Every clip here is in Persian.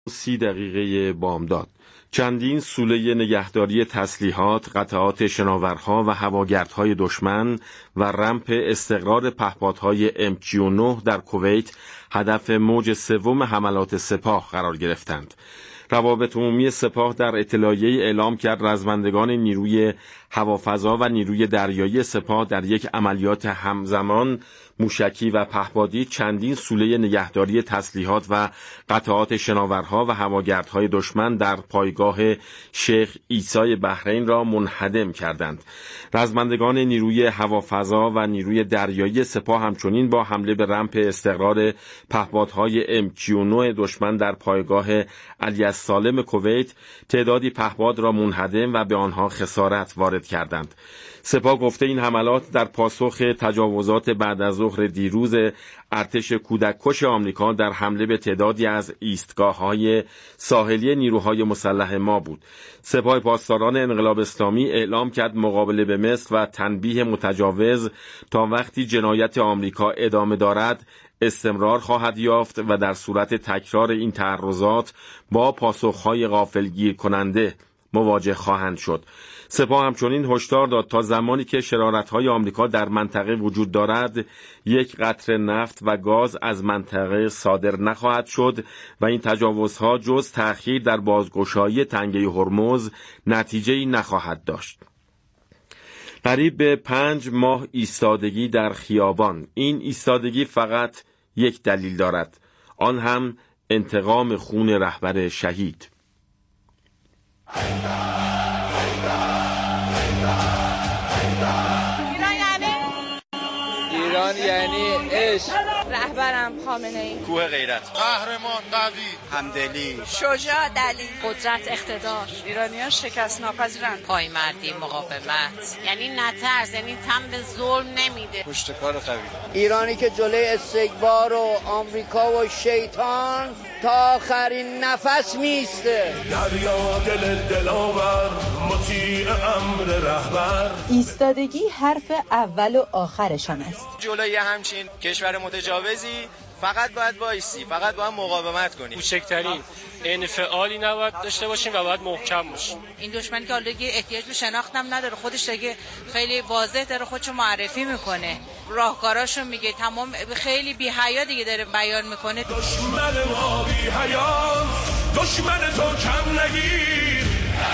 30 بامداد. چندین سوله نگهداری تسلیحات، قطعات شناورها و هواگردهای دشمن و رمپ استقرار پهپادهای MQ-9 در کویت هدف موج سوم حملات سپاه قرار گرفتند. روابط عمومی سپاه در اطلاعیه‌ای اعلام کرد رزمندگان نیروی هوافضا و نیروی دریایی سپاه در یک عملیات همزمان موشکی و پهپادی چندین سوله نگهداری تسلیحات و قطعات شناورها و هواگردهای دشمن در پایگاه شیخ عیسی بحرین را منهدم کردند. رزمندگان نیروی هوافضا و نیروی دریایی سپاه همچنین با حمله به رمپ استقرار پهپادهای MQ-9 دشمن در پایگاه علی سالم کویت تعدادی پهپاد را منهدم و به آنها خسارت وارد کردند. سپاه گفته این حملات در پاسخ تجاوزات بعد از ظهر دیروز ارتش کودککش آمریکا در حمله به تعدادی از ایستگاه‌های ساحلی نیروهای مسلح ما بود. سپاه پاسداران انقلاب اسلامی اعلام کرد مقابله به مصر و تنبیه متجاوز تا وقتی جنایت آمریکا ادامه دارد استمرار خواهد یافت و در صورت تکرار این تعرضات با پاسخ‌های غافلگیر کننده مواجه خواهند شد. سپاه همچنین هشدار داد تا زمانی که شرارت‌های آمریکا در منطقه وجود دارد یک قطره نفت و گاز از منطقه صادر نخواهد شد و این تجاوزها جز تأخیر در بازگشایی تنگه هرمز نتیجه‌ای نخواهد داشت. قریب به 5 ماه ایستادگی در خیابان. این ایستادگی فقط یک دلیل دارد، آن هم انتقام خون رهبر شهید. ایران یعنی عشق. رهبرم خامنه‌ای، کوه غیرت، قهرمان، قوی، همدلی، شجاع، دلیل، قدرت، اقتدار. ایرانیان شکست ناپذیرند. پایمردی، مقاومت، یعنی نترس، یعنی تن به ظلم نمیده. پشتکار قوی. ایرانی که جلوی استکبار و آمریکا و شیطان تا آخرین نفس میسته. دریا دل دلاور، مطیع امر رهبر. ایستادگی حرف اول و آخرشان است. جلوی همچین کشور متجاوزی فقط باید وایسی، فقط باید مقاومت کنی. کوچکترین انفعالی نباید داشته باشیم و باید محکم باشیم. این دشمن که حالا احتیاج به شناخت هم نداره، خودش دیگه خیلی واضح داره خودشو معرفی میکنه، راهکاراشو میگه، تمام خیلی بی حیا دیگه داره بیان میکنه. دشمن ما بی حیا، دشمن تو کم نگیر.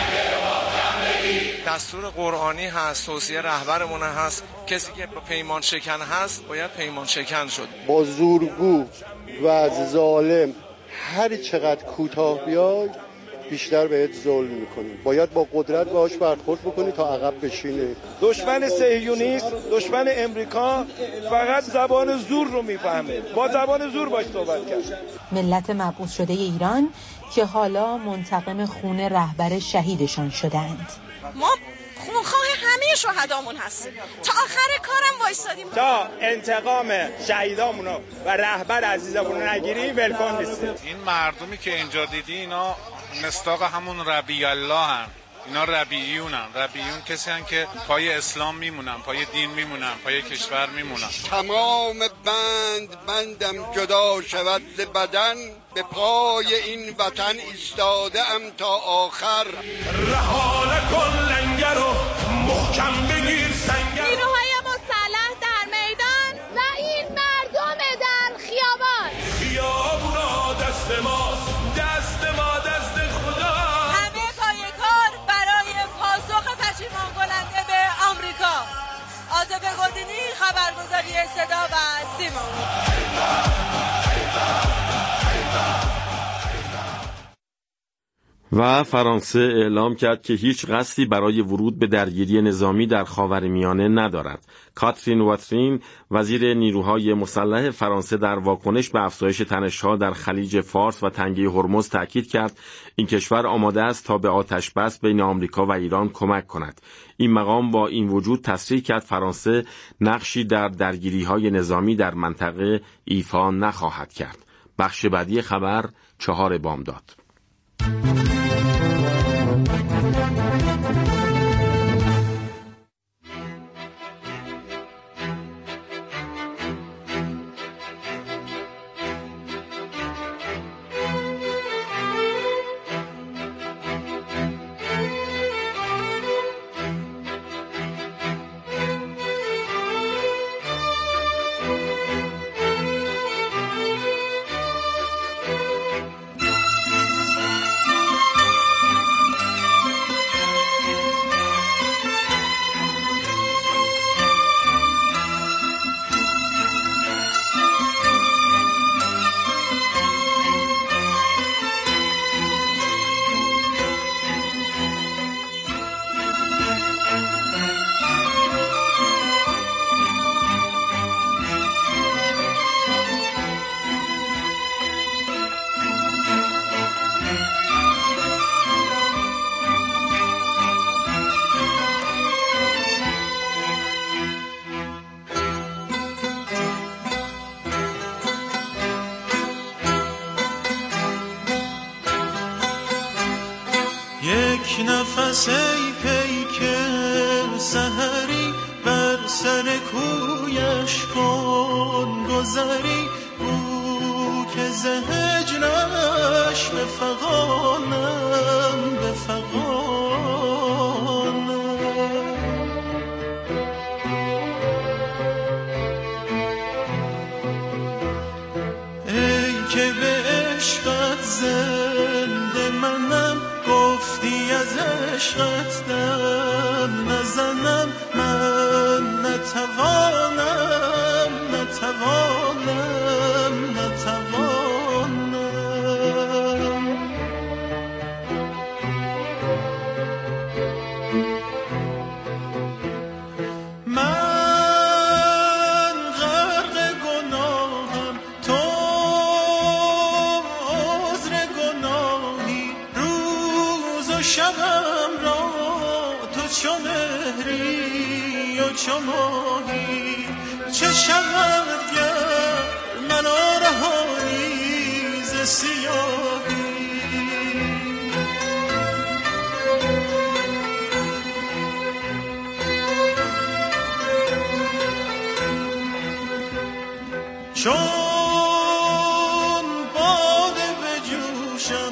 دستور قرآنی هست، توصیه رهبرمون هست، کسی که پیمان شکن هست باید پیمان شکن شد. با زورگو و ظالم هر چقدر کوتاه بیای بیشتر بهت ظلم میکنی، باید با قدرت باهاش برخورد بکنی تا عقب بشینه. دشمن صهیونیست، دشمن امریکا فقط زبان زور رو میفهمه، با زبان زور باش صحبت کرد. ملت مبعوث شده ایران که حالا منتقم خون رهبر شهیدشان شدند. ما خونخواه همه شهدامون هستیم، تا آخر کارم وایسادیم تا انتقام شهیدامونو و رهبر عزیزمونو نگیریم ولکن نیستیم. این مردمی که اینجا دیدی اینا مصداق همون ربیع الله هن. اینا ربیعیونن. ربیعیون کسی هن که پای اسلام میمونن، پای دین میمونن، پای کشور میمونن. تمام بندم جدا شود ز بدن، به پای این وطن ایستاده ام تا آخر. رها نکن لنگر و محکم بگیر سنگر. نیروهای مسلح در میدان و این مردم در خیابان. خیابونا دست ماست، دست ما دست خدا. همه پای کار برای پاسخ پشیمان کننده به آمریکا. عاطفه گلدینی، خبرگزاری صدا و سیما. و فرانسه اعلام کرد که هیچ قصدی برای ورود به درگیری نظامی در خاورمیانه ندارد. کاترین واترین، وزیر نیروهای مسلح فرانسه، در واکنش به افزایش تنش‌ها در خلیج فارس و تنگه هرمز تاکید کرد این کشور آماده است تا به آتش بس بین آمریکا و ایران کمک کند. این مقام با این وجود تصریح کرد فرانسه نقشی در درگیری‌های نظامی در منطقه ایفا نخواهد کرد. بخش بعدی خبر 4 بامداد. یک نفس ای پیک سحری بر سر کویش کن گذری او که ز هجرش بفغانم ای که به عشقت زنده منم گفتی از عشقت دم نزنم من نتوانم من غرق گناهم تو عذر گناهی روز و شبم را تو چو مهری و چو ماهی چه شود گر منو رهانی ز سیاهی چون باده بجوشم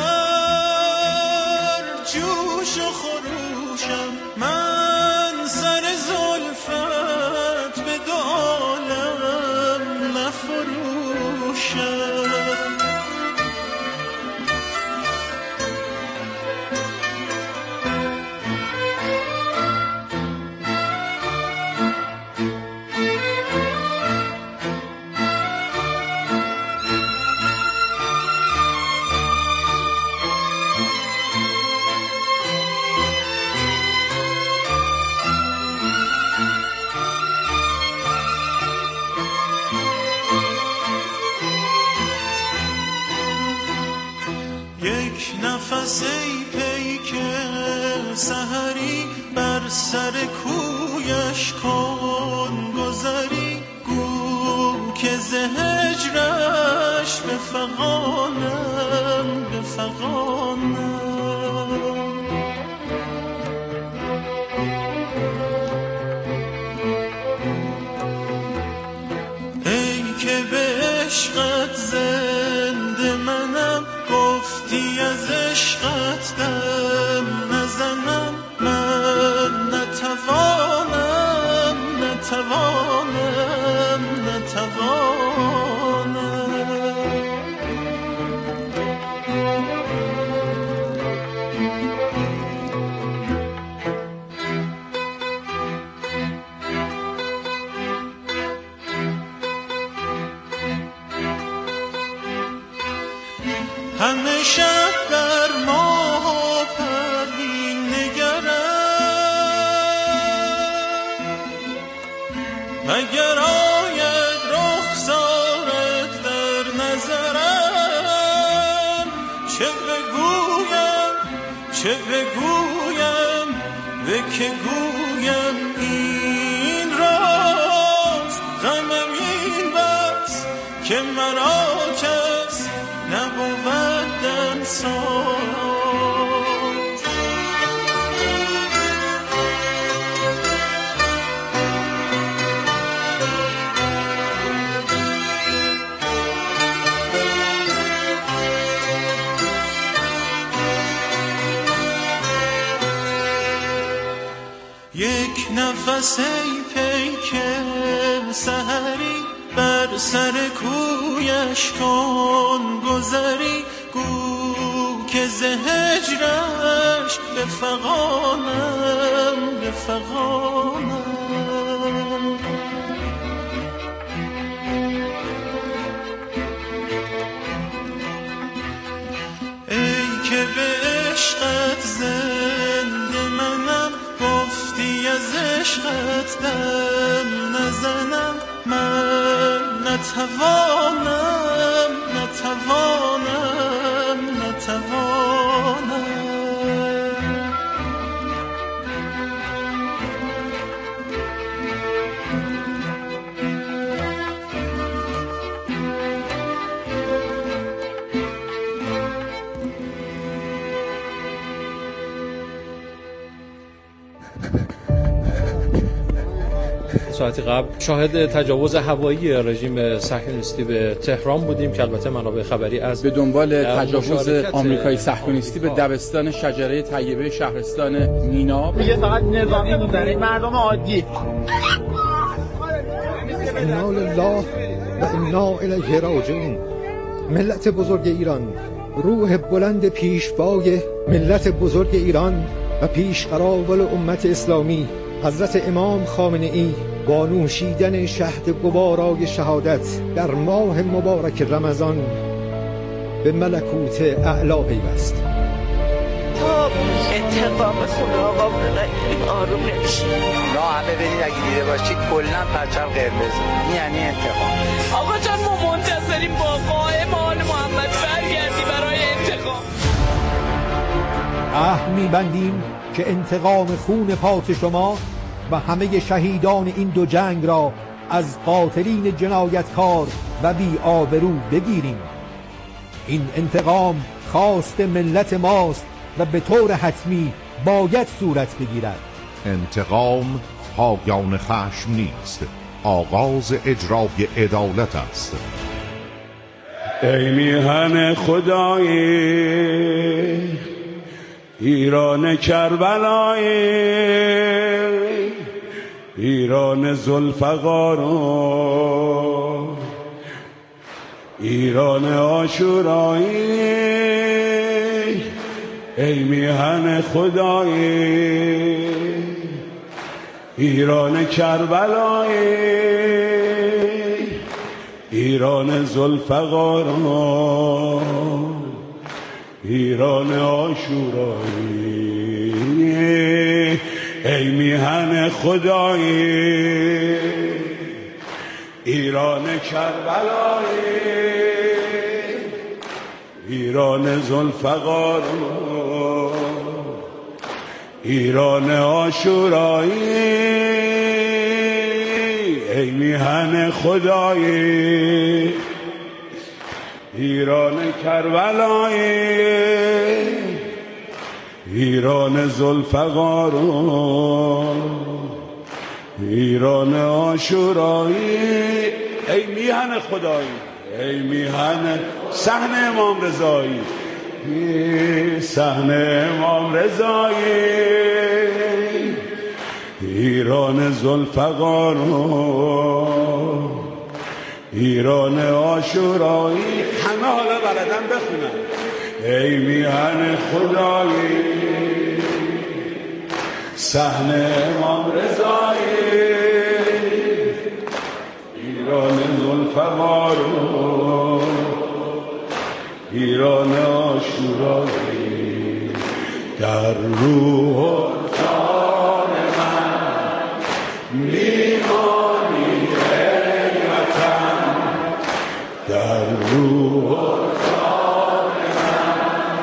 در جوش و خروشم من سر زلفت به دو عالم نفروشم یک نفس ای پیک سحری بر سر کویش کن گذری گو که ز هجرش بفغانم ای که به عشقت زنده منم گفتی از عشقت دم نزنم من نتوانم همه شب بر ماه پروین نگرم مگر آید رخسارت در نظرم چه بگویم به که گویم این راست غمم این بس که مرا کس نبود دمساز یک نفس ای پیک سحری بر سر کویش کن گذری گو که ز هجرش بفغانم ای که به عشقت زنده منم گفتی از عشقت دم نزنم من نتوانم ساعتی قبل شاهد تجاوز هوایی رژیم صهیونیستی به تهران بودیم که البته منابع خبری از به دنبال تجاوز آمریکایی صهیونیستی به دبستان شجره طیبه شهرستان مینا میگه فقط نظامی میزنه مردم عادی. انا لله و انا الیه راجعون. ملت بزرگ ایران، روح بلند پیشوای ملت بزرگ ایران و پیشقراول امت اسلامی حضرت امام خامنه‌ای با نوشیدن شهد گوارای شهادت در ماه مبارک رمضان به ملکوت اعلی پیوست. تا انتقام خدا آقا بنگیریم آروم نمیشیم. نه همه برید اگه دیده باشید کلن پرچم قرمز یعنی انتقام. آقا جان ما منتظریم با قائم آل محمد برگردی برای انتقام. عهد می‌بندیم که انتقام خون پاک شما و همه شهیدان این دو جنگ را از قاتلین جنایتکار و بی آبرو بگیریم. این انتقام خواست ملت ماست و به طور حتمی باید صورت بگیرد. انتقام پایان خشم نیست، آغاز اجرای عدالت است. ای میهن خدای ایران کربلای، ایران ذوالفقار، ایران عاشورایی، ای میهن خدای ایران کربلای، ایران ذوالفقار، ایران عاشورایی، ای میهن خدای ایران کربلای، ایران ذوالفقار، ایران عاشورایی، ای میهن خدای ایران کربلای، ایران ذوالفقار، ایران عاشورایی، ای میهن خدایی، ای میهن صحن امام رضایی، صحن امام رضایی، ایران ذوالفقار، ایران عاشورایی. همه حالا بلدن بخونن. ای میهن خدایی صحن امام رضایی، ایران ذوالفقار، ایران عاشورایی. در روح و جان من میمانی ای وطن، در روح و جان من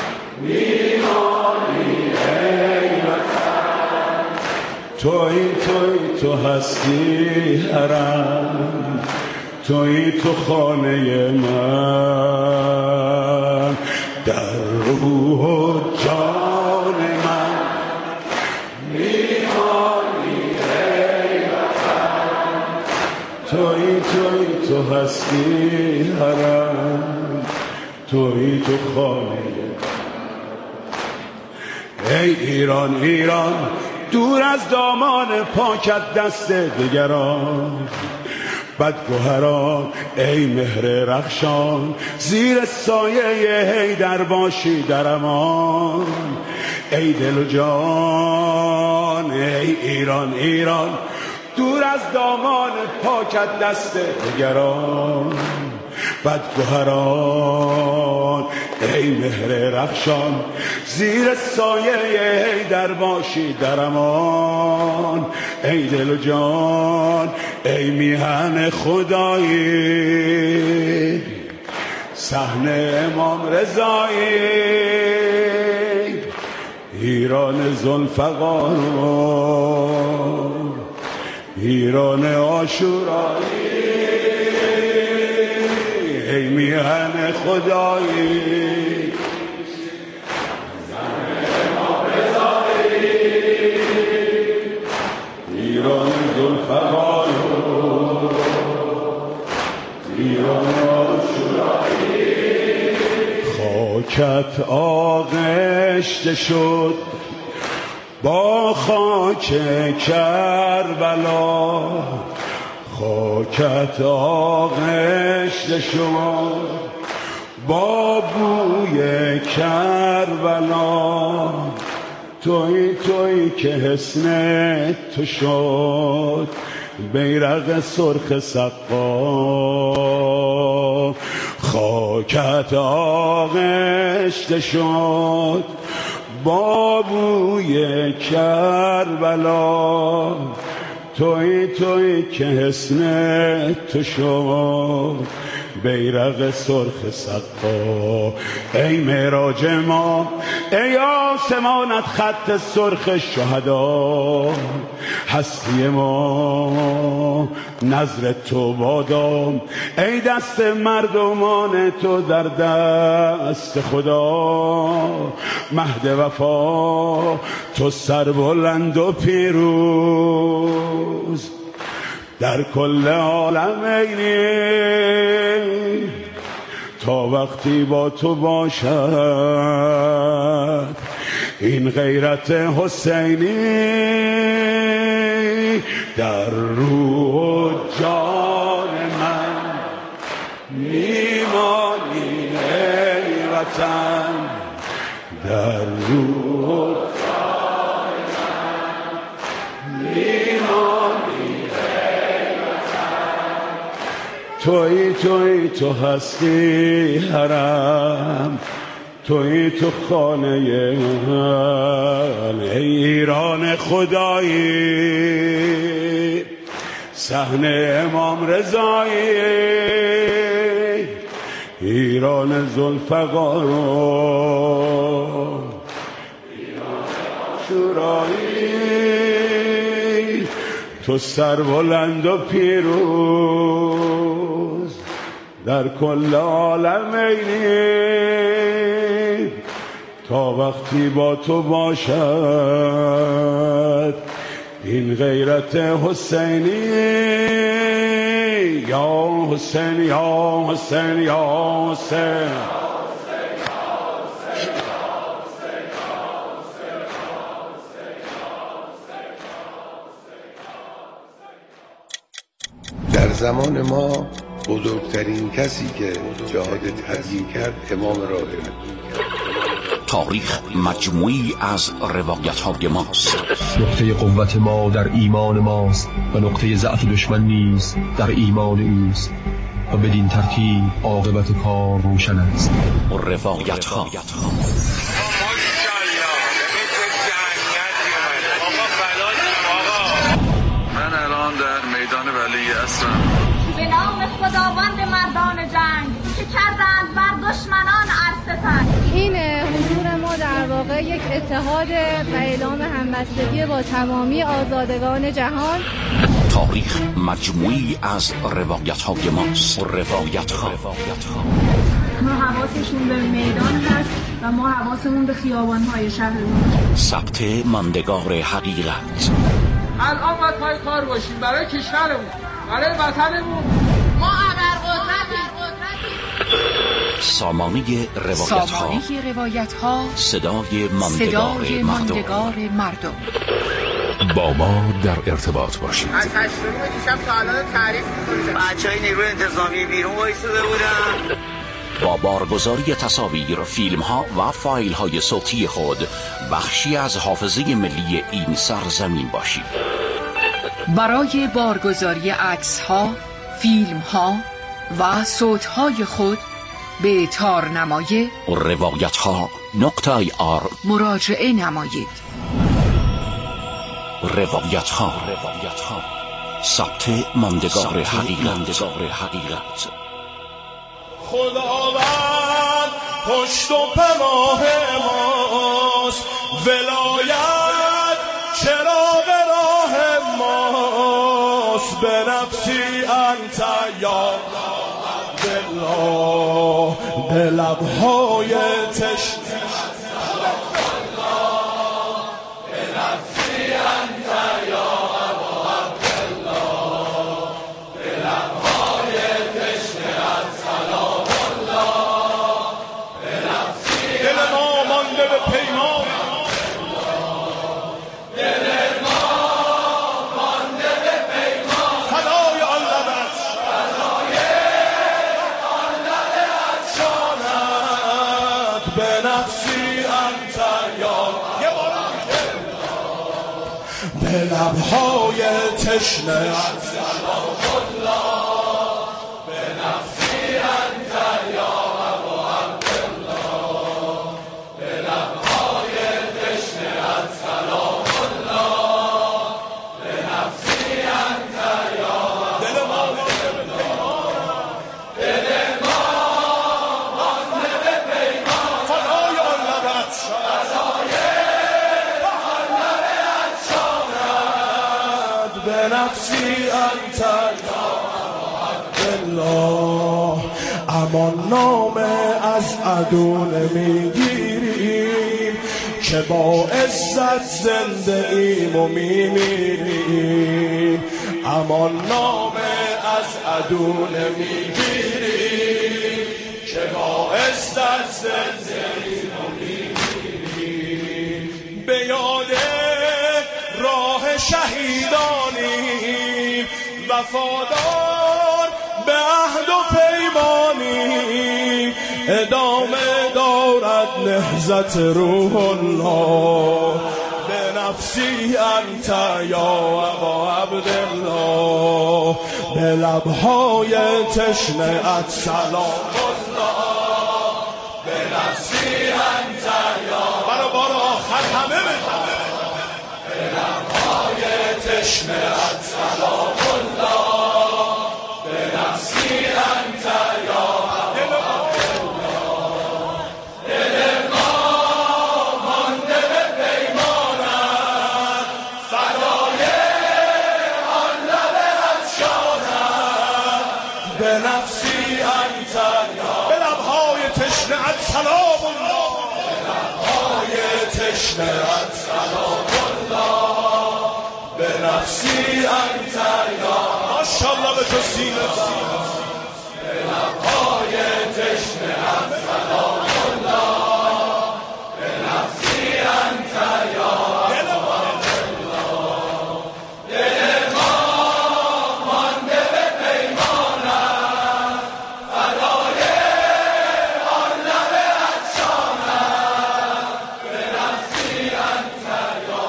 میمانی ای وطن. تویی تو هستی حرم، تویی تو خانه من، در روح و جان من میمانی ای وطن. تویی تو هستی حرم، تویی تو خانه من. ای ایران ایران دور از دامان پاکت دست دگران، بدگوهران ای مهر رخشان، زیر سایه حیدر باشی در امان. ای دل و جان ای ایران ایران دور از دامان پاکت دست دگران، بدگوهران ای مهر رخشان، زیر سایه حیدر باشی در امان. ای دل و جان ای میهن خدایی صحن امام رضایی، ایران ذوالفقار، ایران عاشورایی، ای میهن خدایی ایران ذوالفقار، خاکت آغشته شد با خاک کربلا، خاکت آغشته شد با بوی کربلا، توی که حسن تو شد بیرق سرخ سقا، خاکت آغشته شد با بوی کربلا، توی که حسن تو شد بیرق سرخ سقا. ای معراج ما، ای آسمانت خط سرخ شهدا، هستی ما نظر تو بادام، ای دست مردمان تو در دست خدا، مهد وفا تو سربلند و پیروز در کل عالم اینی، تا وقتی با تو باشد این غیرت حسینی، در روح و جان من میمانی ای وطن، در روح و جان من میمانی ای وطن، توی هستی حرم، توی تو خانه من، ایران خدایی صحن امام رضایی، ایران ذوالفقار ایران عاشورایی، تو سربلند و پیروز در کل عالم اینی، تا وقتی با تو باشد این غیرت حسینی، یا حسین یا حسین یا حسین. در زمان ما بزرگترین کسی که جهاد تبیین کرد امام راه تاریخ مجموعی از روایت‌های ماست. نقطه قوت ما در ایمان ماست و نقطه ضعف دشمن نیز در ایمان اوست و بدین ترتیب عاقبت کار روشن است. روایت‌ها من الان در میدان ولی هستم. به نام خداوند مردان جنگ که کردند بر دشمنان عرصتن. این حضور ما در واقع یک اتحاد و اعلام همبستگی با تمامی آزادگان جهان. تاریخ مجموعی از روایت‌های ماست. روایت‌ها ما حواسشون به میدان هست و ما حواسمون به خیابان‌های شهرمون. ثبت ماندگار حقیقت. الان باید پای کار باشیم برای کشورمون، برای وطنمون. ما ابرقدرتیم. سامانه روایت‌ها، صدای ماندگار مردم. با ما در ارتباط باشید. از 8 دیشب تا الان تعریف می‌کنید. بچه‌های نیروی انتظامی بیرون وایساده بودن. با بارگذاری تصاویر، فیلم‌ها و فایل‌های صوتی خود بخشی از حافظه ملی این سرزمین باشید. برای بارگذاری عکس‌ها، فیلم‌ها و صوت‌های خود به تارنمای روایت‌ها.ir مراجعه نمایید. روایت‌ها، ثبت ماندگار حقیقت. خداوند پشت و پناه ماست، ولایت چراغ راه ماست، به نفسی انت یا الله، به لبهای تشنه نفسی انت یا به لبهای تشنه از سلام الله به نفسی انت یا ابا عبدالله به لبهای تشنه از سلام الله به نفسی انت یا دل ما مانده به پیمان فدای آن لبت به نفسی انت یا عبدالله امان نامه از عدو نمیگیریم که با عزت زنده ایم و میمیریم امان نامه از عدو نمیگیریم که با عزت زنده ایم و میمیریم به یاد راه شهیدانیم وفادار به عهد و پیمانیم ادامه دارد نهضت روح الله به نفسی انت یا ابا عبدالله به لبهای تشنه ات سلام الله به نفسی انت یا برای آخر همه تشنه ات سلام الله به نفسی انت یا عبدالله دل ما مانده به پیمانت فدای آن لب عطشانت به نفسی انت یا به لبهای تشنه ات سلام الله به لبهای تشنه ات سلام الله به نفسی انت یا ماشاءالله به تو سینه به لبهای تشنه ات سلام الله به نفسی انت یا دل ما مانده به پیمانت فدای آن لب عطشانت به نفسی انت یا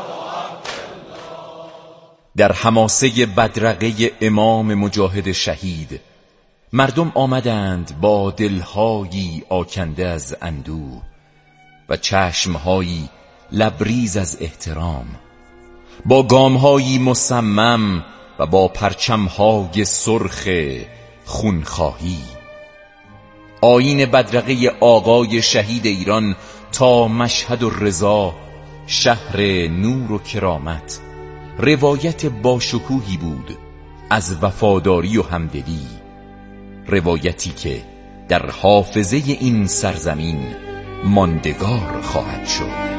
در حماسه بدرقه امام مجاهد شهید مردم آمدند با دلهایی آکنده از اندوه و چشمهایی لبریز از احترام با گامهایی مصمم و با پرچمهای سرخ خونخواهی آیین بدرقه آقای شهید ایران تا مشهد الرضا شهر نور و کرامت روایت باشکوهی بود از وفاداری و همدلی روایتی که در حافظه این سرزمین ماندگار خواهد شد.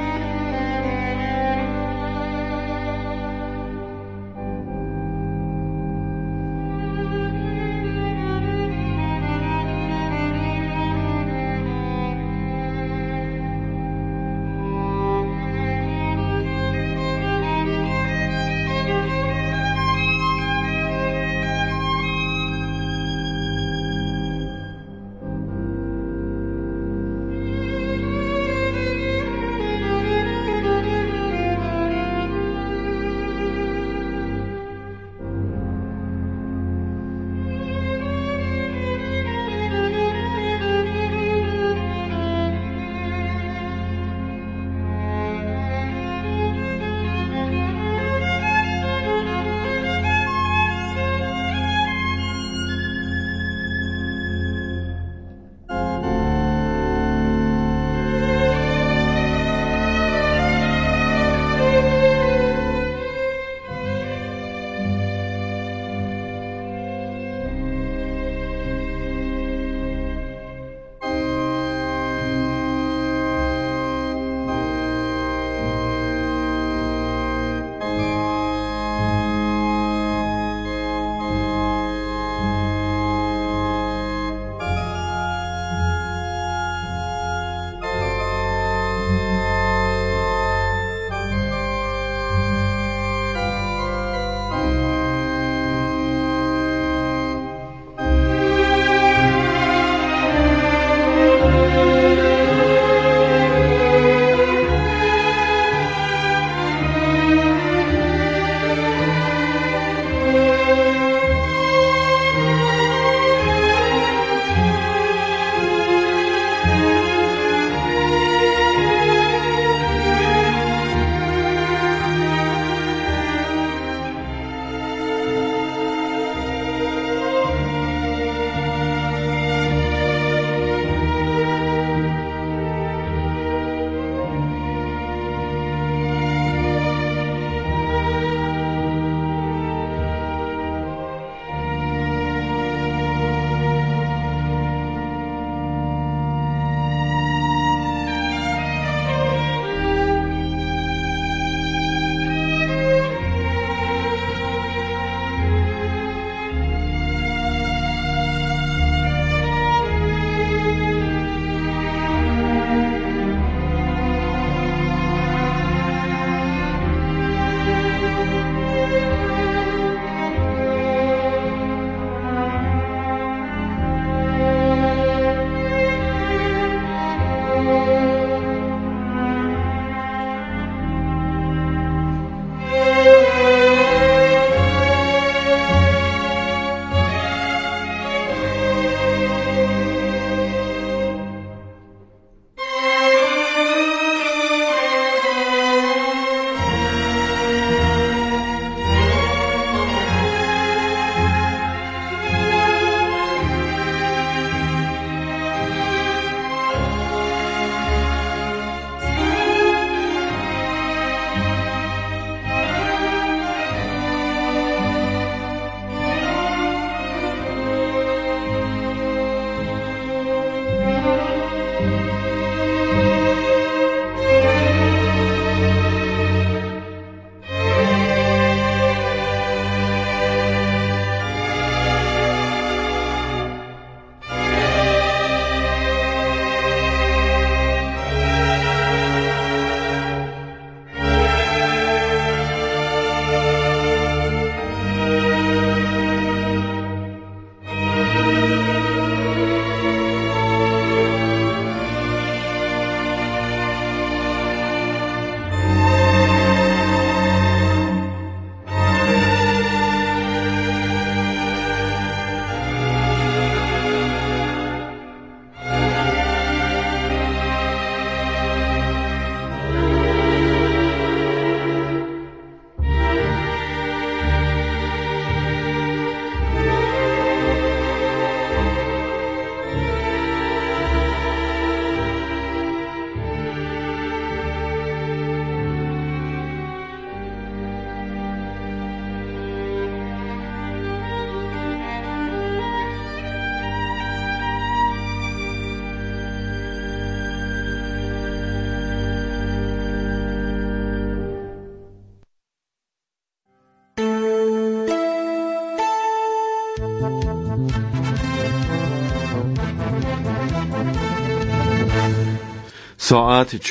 ساعت